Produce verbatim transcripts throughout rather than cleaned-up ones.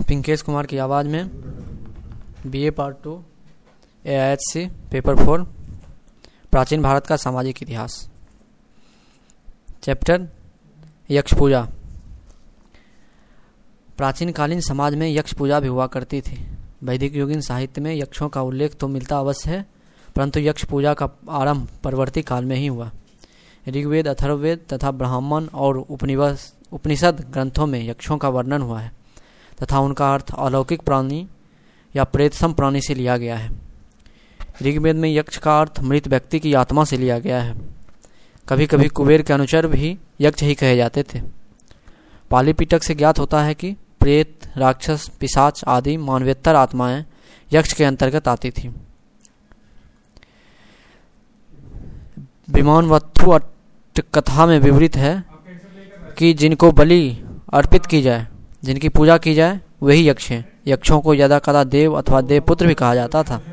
पिंकेश कुमार की आवाज़ में BA part two A I H C paper four प्राचीन भारत का सामाजिक इतिहास। चैप्टर यक्ष पूजा। प्राचीन कालीन समाज में यक्ष पूजा भी हुआ करती थी। वैदिक युगीन साहित्य में यक्षों का उल्लेख तो मिलता अवश्य है, परंतु यक्ष पूजा का आरंभ परवर्ती काल में ही हुआ। ऋग्वेद, अथर्ववेद तथा ब्राह्मण और उपनिषद ग्रंथों में यक्षों का वर्णन हुआ है तथा उनका अर्थ अलौकिक प्राणी या प्रेतसम प्राणी से लिया गया है। ऋग्वेद में यक्ष का अर्थ मृत व्यक्ति की आत्मा से लिया गया है। कभी कभी कुबेर के अनुचर भी यक्ष ही कहे जाते थे। पाली पिटक से ज्ञात होता है कि प्रेत, राक्षस, पिशाच आदि मानवेतर आत्माएं यक्ष के अंतर्गत आती थी। विमानवत्थु कथा में विवरित है कि जिनको बलि अर्पित की जाए, जिनकी पूजा की जाए, वही यक्ष हैं। यक्षों को यदा कदा देव अथवा देवपुत्र भी कहा जाता था।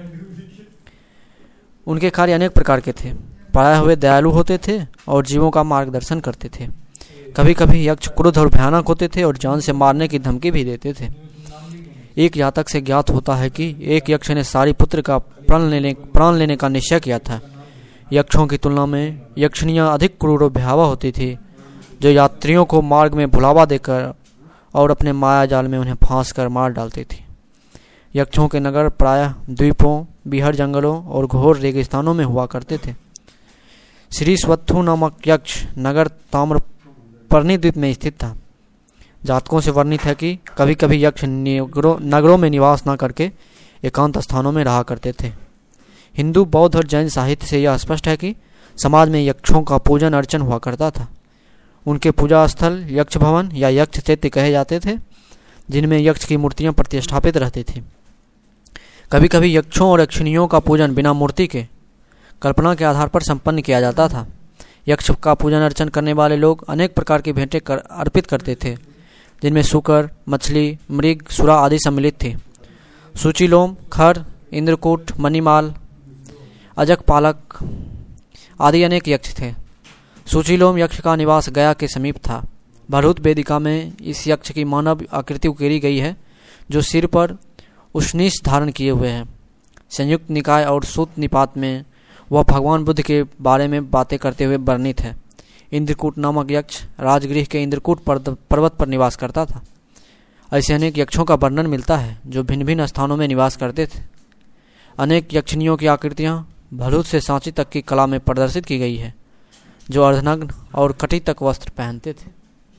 उनके कार्य अनेक प्रकार के थे। प्रायः वे दयालु होते थे और जीवों का मार्गदर्शन करते थे। कभी कभी यक्ष क्रुद्ध और भयानक होते थे और जान से मारने की धमकी भी देते थे। एक जातक से ज्ञात होता है कि एक यक्ष ने सारी पुत्र का प्राण लेने प्राण लेने का निश्चय किया था। यक्षों की तुलना में यक्षिणियाँ अधिक क्रूर और भयावह होती थी, जो यात्रियों को मार्ग में भुलावा देकर और अपने माया जाल में उन्हें फांस कर मार डालती थी। यक्षों के नगर प्रायः द्वीपों, बीहड़ जंगलों और घोर रेगिस्तानों में हुआ करते थे। श्री स्वत्थु नामक यक्ष नगर ताम्रपर्णी द्वीप में स्थित था। जातकों से वर्णित है कि कभी कभी यक्ष नगरों नगरों में निवास न करके एकांत स्थानों में रहा करते थे। हिंदू, बौद्ध और जैन साहित्य से यह स्पष्ट है कि समाज में यक्षों का पूजन अर्चन हुआ करता था। उनके पूजा स्थल यक्ष भवन या यक्ष चैत्य कहे जाते थे, जिनमें यक्ष की मूर्तियां प्रतिष्ठापित रहती थी। कभी कभी यक्षों और यक्षिणियों का पूजन बिना मूर्ति के कल्पना के आधार पर संपन्न किया जाता था। यक्ष का पूजन अर्चन करने वाले लोग अनेक प्रकार की भेंटें कर, अर्पित करते थे, जिनमें सूकर, मछली, मृग, सुरा आदि सम्मिलित थी। सूचिलोम, खर, इंद्रकूट, मणिमाल, अजक पालक आदि अनेक यक्ष थे। सूचिलोम यक्ष का निवास गया के समीप था। भरूत वेदिका में इस यक्ष की मानव आकृति उकेरी गई है, जो सिर पर उष्णीश धारण किए हुए है। संयुक्त निकाय और सूत निपात में वह भगवान बुद्ध के बारे में बातें करते हुए वर्णित है। इंद्रकूट नामक यक्ष राजगृह के इंद्रकूट पर्वत पर निवास करता था। ऐसे अनेक यक्षों का वर्णन मिलता है, जो भिन्न भिन्न स्थानों में निवास करते थे। अनेक यक्षिणियों की आकृतियाँ भरूच से सांची तक की कला में प्रदर्शित की गई है, जो अर्धनग्न और कटी तक वस्त्र पहनते थे।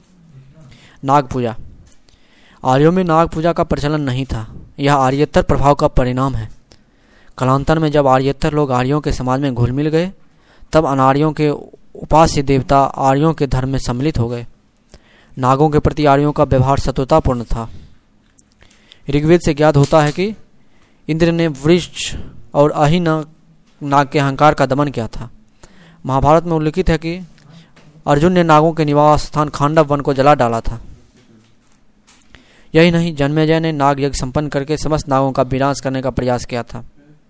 नाग पूजा। आर्यों में नाग पूजा का प्रचलन नहीं था। यह आर्येतर प्रभाव का परिणाम है। कालांतर में जब आर्येतर लोग आर्यों के समाज में घुल मिल गए, तब अनार्यों के उपास्य देवता आर्यों के धर्म में सम्मिलित हो गए। नागों के प्रति आर्यों का व्यवहार शत्रुतापूर्ण था। ऋग्वेद से ज्ञात होता है कि इंद्र ने वृक्ष और अहि नाग के अहंकार का दमन किया था। महाभारत में उल्लिखित है कि अर्जुन ने नागों के निवास स्थान खांडव वन को जला डाला था। यही नहीं, जन्मेजय ने नाग यज्ञ संपन्न करके समस्त नागों का विनाश करने का प्रयास किया था।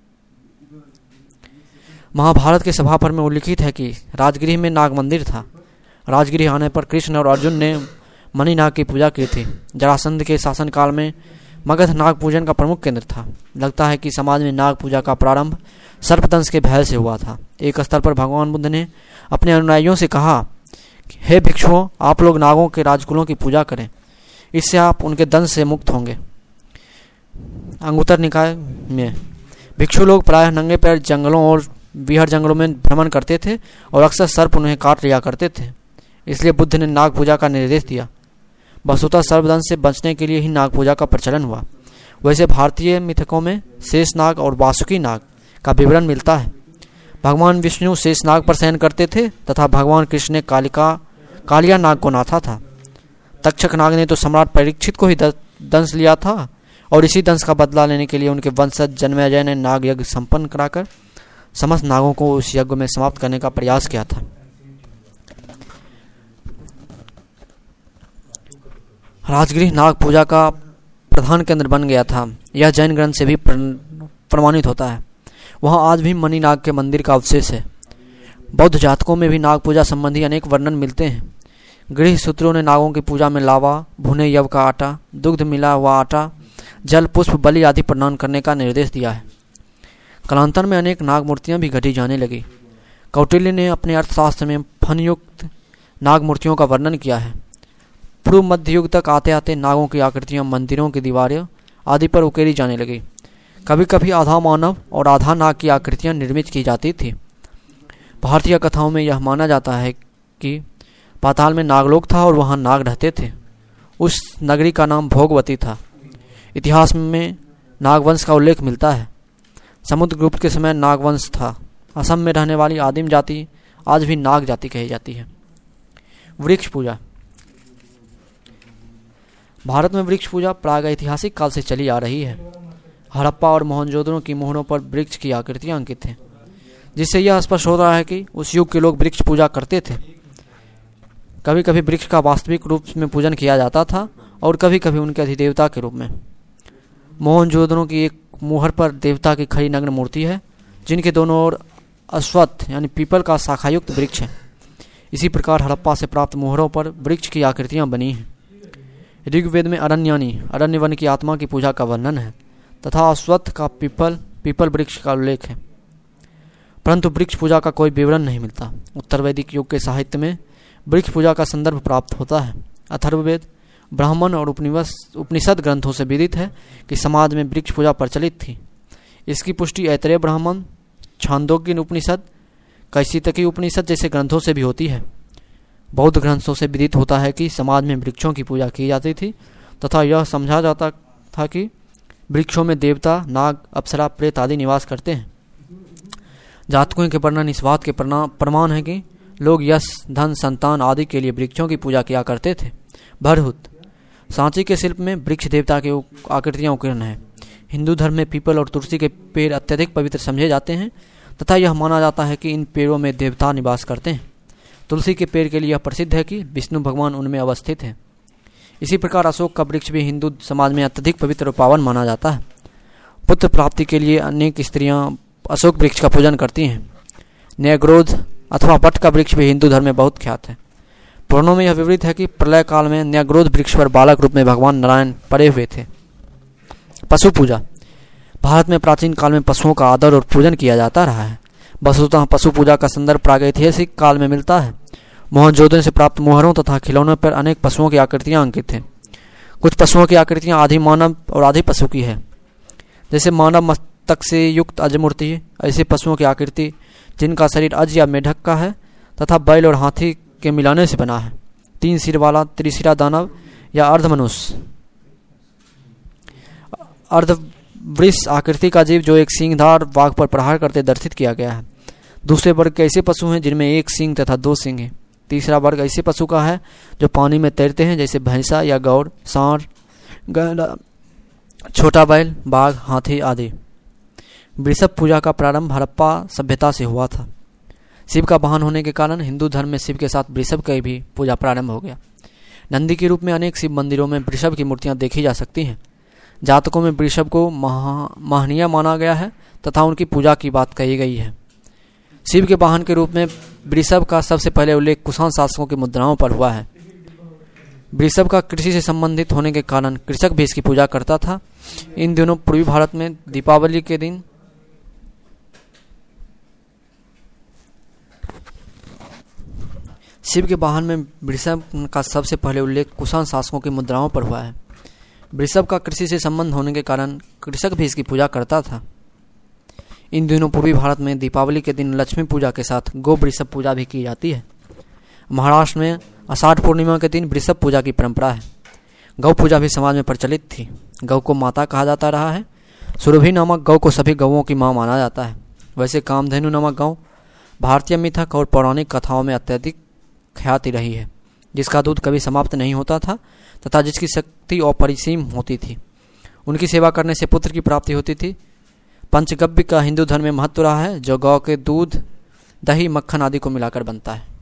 महाभारत के सभापर में उल्लिखित है कि राजगृह में नाग मंदिर था। राजगृह आने पर कृष्ण और अर्जुन ने मणिनाग की पूजा की थी। जरासंध के शासनकाल में मगध नाग पूजन का प्रमुख केंद्र था। लगता है कि समाज में नाग पूजा का प्रारंभ सर्पदंश के भय से हुआ था। एक स्तर पर भगवान बुद्ध ने अपने अनुयायियों से कहा, हे भिक्षुओं, आप लोग नागों के राजकुलों की पूजा करें, इससे आप उनके दंश से मुक्त होंगे। अंगुत्तर निकाय में भिक्षु लोग प्रायः नंगे पैर जंगलों और बीहड़ जंगलों में भ्रमण करते थे और अक्सर सर्प उन्हें काट लिया करते थे। इसलिए बुद्ध ने नाग पूजा का निर्देश दिया। वस्तुतः सर्पदंश से बचने के लिए ही नाग पूजा का प्रचलन हुआ। वैसे भारतीय मिथकों में शेषनाग और वासुकी नाग का विवरण मिलता है। भगवान विष्णु शेषनाग पर शयन करते थे तथा भगवान कृष्ण ने कालिका कालिया नाग को नाथा था। तक्षक नाग ने तो सम्राट परीक्षित को ही दंश लिया था और इसी दंश का बदला लेने के लिए उनके वंशज जन्मेजय ने नाग यज्ञ संपन्न कराकर समस्त नागों को उस यज्ञ में समाप्त करने का प्रयास किया था। राजगृह नाग पूजा का प्रधान केंद्र बन गया था। यह जैन ग्रंथ से भी प्रमाणित होता है। वहाँ आज भी मणिनाग के मंदिर का अवशेष है। बौद्ध जातकों में भी नाग पूजा संबंधी अनेक वर्णन मिलते हैं। गृह सूत्रों ने नागों की पूजा में लावा, भुने यव का आटा, दुग्ध मिला हुआ आटा, जल, पुष्प, बलि आदि प्रदान करने का निर्देश दिया है। कालांतर में अनेक नाग मूर्तियां भी घटी जाने लगी। कौटिल्य ने अपने अर्थशास्त्र में फनयुक्त नाग मूर्तियों का वर्णन किया है। पूर्व मध्य युग तक आते आते नागों की आकृतियां मंदिरों की दीवारें आदि पर उकेरी जाने लगी। कभी कभी आधा मानव और आधा नाग की आकृतियां निर्मित की जाती थी। भारतीय कथाओं में यह माना जाता है कि पाताल में नागलोक था और वहां नाग रहते थे। उस नगरी का नाम भोगवती था। इतिहास में नागवंश का उल्लेख मिलता है। समुद्रगुप्त के समय नागवंश था। असम में रहने वाली आदिम जाति आज भी नाग जाति कही जाती है। वृक्ष पूजा। भारत में वृक्ष पूजा प्रागैतिहासिक काल से चली आ रही है। हड़प्पा और मोहनजोदड़ो की मोहरों पर वृक्ष की आकृतियां अंकित हैं, जिससे यह स्पष्ट हो रहा है कि उस युग के लोग वृक्ष पूजा करते थे। कभी कभी वृक्ष का वास्तविक रूप में पूजन किया जाता था और कभी कभी उनके अधिदेवता के रूप में। मोहनजोदड़ो की एक मोहर पर देवता की खड़ी नग्न मूर्ति है, जिनके दोनों ओर अश्वत्थ यानी पीपल का शाखायुक्त वृक्ष है। इसी प्रकार हड़प्पा से प्राप्त मोहरों पर वृक्ष की आकृतियां बनी हैं। ऋग्वेद में अरण्यानी अरण्य वन की आत्मा की पूजा का वर्णन है तथा अश्वत्थ का पीपल पीपल वृक्ष का उल्लेख है, परंतु वृक्ष पूजा का कोई विवरण नहीं मिलता। उत्तर वैदिक युग के साहित्य में वृक्ष पूजा का संदर्भ प्राप्त होता है। अथर्ववेद, ब्राह्मण और उपनिषद ग्रंथों से विदित है कि समाज में वृक्ष पूजा प्रचलित थी। इसकी पुष्टि ऐतरेय ब्राह्मण, छांदोग्य उपनिषद, कैशितकी उपनिषद जैसे ग्रंथों से भी होती है। बौद्ध ग्रंथों से विदित होता है कि समाज में वृक्षों की पूजा की जाती थी तथा यह समझा जाता था कि वृक्षों में देवता, नाग, अप्सरा, प्रेत आदि निवास करते हैं। जातकों के वर्णन इस बात के प्रमाण है कि लोग यश, धन, संतान आदि के लिए वृक्षों की पूजा किया करते थे। भरहुत। सांची के शिल्प में वृक्ष देवता की आकृतियां उकीर्ण है। हिंदू धर्म में पीपल और तुलसी के पेड़ अत्यधिक पवित्र समझे जाते हैं तथा यह माना जाता है कि इन पेड़ों में देवता निवास करते हैं। तुलसी के पेड़ के लिए यह प्रसिद्ध है कि विष्णु भगवान उनमें अवस्थित हैं। इसी प्रकार अशोक का वृक्ष भी हिंदू समाज में अत्यधिक पवित्र और पावन माना जाता है। पुत्र प्राप्ति के लिए अनेक स्त्रियां अशोक वृक्ष का पूजन करती हैं। न्यायग्रोध अथवा वट का वृक्ष भी हिंदू धर्म में बहुत ख्यात है। पुराणों में यह विवरित है कि प्रलय काल में न्यायग्रोध वृक्ष पर बालक रूप में भगवान नारायण पड़े हुए थे। पशु पूजा। भारत में प्राचीन काल में पशुओं का आदर और पूजन किया जाता रहा है। वस्तुतः पशु पूजा का संदर्भ प्रागैतिहासिक काल में मिलता है। मोहनजोदड़ो से प्राप्त मोहरों तथा खिलौनों पर अनेक पशुओं की आकृतियां अंकित हैं। कुछ पशुओं की आकृतियां आधी मानव और आधी पशु की है। जैसे मानव मस्तक से युक्त अजमूर्ति, ऐसे पशुओं की आकृति जिनका शरीर अज या मेढक का है तथा बैल और हाथी के मिलाने से बना है। तीन सिर वाला त्रिशिरा दानव या अर्धमनुष्य, अर्धवृष आकृति का जीव जो एक सींगधार बाघ पर प्रहार करते दर्शित किया गया है। दूसरे वर्ग के ऐसे पशु हैं जिनमें एक सींग तथा दो सींग हैं। तीसरा वर्ग ऐसे पशु का है जो पानी में तैरते हैं, जैसे भैंसा या गौर, सांड, गैंडा, छोटा बैल, बाघ, हाथी आदि। वृषभ पूजा का प्रारंभ हड़प्पा सभ्यता से हुआ था। शिव का वाहन होने के कारण हिंदू धर्म में शिव के साथ वृषभ की भी पूजा प्रारंभ हो गया। नंदी के रूप में अनेक शिव मंदिरों में वृषभ की मूर्तियां देखी जा सकती हैं। जातकों में वृषभ को महा महनीय माना गया है तथा उनकी पूजा की बात कही गई है। शिव के वाहन के रूप में वृषभ का सबसे पहले उल्लेख कुषाण शासकों की मुद्राओं पर हुआ है। वृषभ का कृषि से संबंधित होने के कारण कृषक भी इसकी पूजा करता था। इन दिनों पूर्वी भारत में दीपावली के दिन शिव के वाहन में वृषभ का सबसे पहले उल्लेख कुषाण शासकों की मुद्राओं पर हुआ है। वृषभ का कृषि से संबंध होने के कारण कृषक भी इसकी पूजा करता था। इन दिनों पूर्वी भारत में दीपावली के दिन लक्ष्मी पूजा के साथ गौ वृषभ पूजा भी की जाती है। महाराष्ट्र में आषाढ़ पूर्णिमा के दिन वृषभ पूजा की परंपरा है। गौ पूजा भी समाज में प्रचलित थी। गौ को माता कहा जाता रहा है। सुरभि नामक गौ को सभी गौओं की मां माना जाता है। वैसे कामधेनु नामक गौ भारतीय मिथक और पौराणिक कथाओं में अत्यधिक ख्याति रही है, जिसका दूध कभी समाप्त नहीं होता था तथा जिसकी शक्ति अपरिसीम होती थी। उनकी सेवा करने से पुत्र की प्राप्ति होती थी। पंचगव्य का हिंदू धर्म में महत्व रहा है, जो गौ के दूध, दही, मक्खन आदि को मिलाकर बनता है।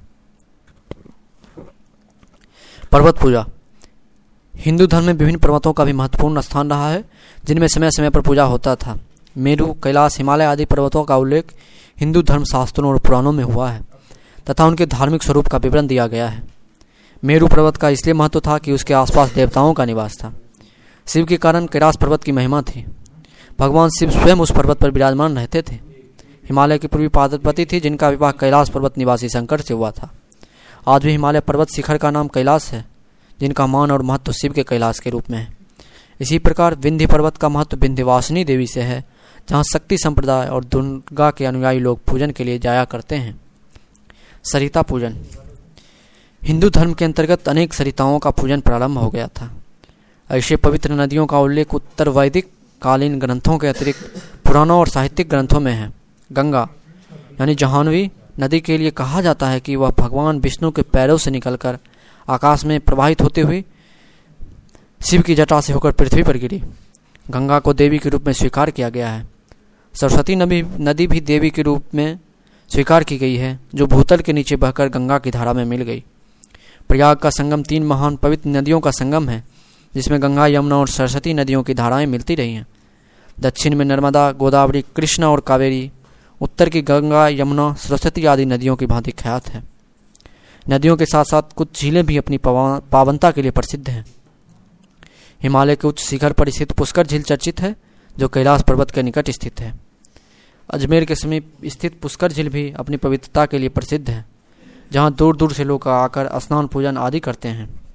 पर्वत पूजा। हिंदू धर्म में विभिन्न पर्वतों का भी महत्वपूर्ण स्थान रहा है, जिनमें समय समय पर पूजा होता था। मेरु, कैलाश, हिमालय आदि पर्वतों का उल्लेख हिंदू धर्म शास्त्रों और पुराणों में हुआ है तथा उनके धार्मिक स्वरूप का विवरण दिया गया है। मेरु पर्वत का इसलिए महत्व था कि उसके आसपास देवताओं का निवास था। शिव के कारण कैलाश पर्वत की महिमा थी। भगवान शिव स्वयं उस पर्वत पर विराजमान रहते थे। हिमालय की पूर्वी पार्वती थी जिनका विवाह कैलाश पर्वत निवासी शंकर से हुआ था। आज भी हिमालय पर्वत शिखर का नाम कैलाश है, जिनका मान और महत्व शिव के कैलाश के रूप में है। इसी प्रकार विंध्य पर्वत का महत्व विंध्यवासिनी देवी से है, जहाँ शक्ति संप्रदाय और दुर्गा के अनुयायी लोग पूजन के लिए जाया करते हैं। सरिता पूजन। हिंदू धर्म के अंतर्गत अनेक सरिताओं का पूजन प्रारंभ हो गया था। ऐसे पवित्र नदियों का उल्लेख उत्तर वैदिक कालीन ग्रंथों के अतिरिक्त पुराणों और साहित्यिक ग्रंथों में है। गंगा यानी जाह्नवी नदी के लिए कहा जाता है कि वह भगवान विष्णु के पैरों से निकलकर आकाश में प्रवाहित होते हुए शिव की जटा से होकर पृथ्वी पर गिरी। गंगा को देवी के रूप में स्वीकार किया गया है। सरस्वती नदी नदी भी देवी के रूप में स्वीकार की गई है, जो भूतल के नीचे बहकर गंगा की धारा में मिल गई। प्रयाग का संगम तीन महान पवित्र नदियों का संगम है, जिसमें गंगा, यमुना और सरस्वती नदियों की धाराएं मिलती रही हैं। दक्षिण में नर्मदा, गोदावरी, कृष्णा और कावेरी, उत्तर की गंगा, यमुना, सरस्वती आदि नदियों की भांति ख्यात है। नदियों के साथ साथ कुछ झीलें भी अपनी पावनता के लिए प्रसिद्ध हैं। हिमालय के उच्च शिखर पर स्थित पुष्कर झील चर्चित है, जो कैलाश पर्वत के निकट स्थित है। अजमेर के समीप स्थित पुष्कर झील भी अपनी पवित्रता के लिए प्रसिद्ध है, जहाँ दूर दूर से लोग आकर स्नान, पूजन आदि करते हैं।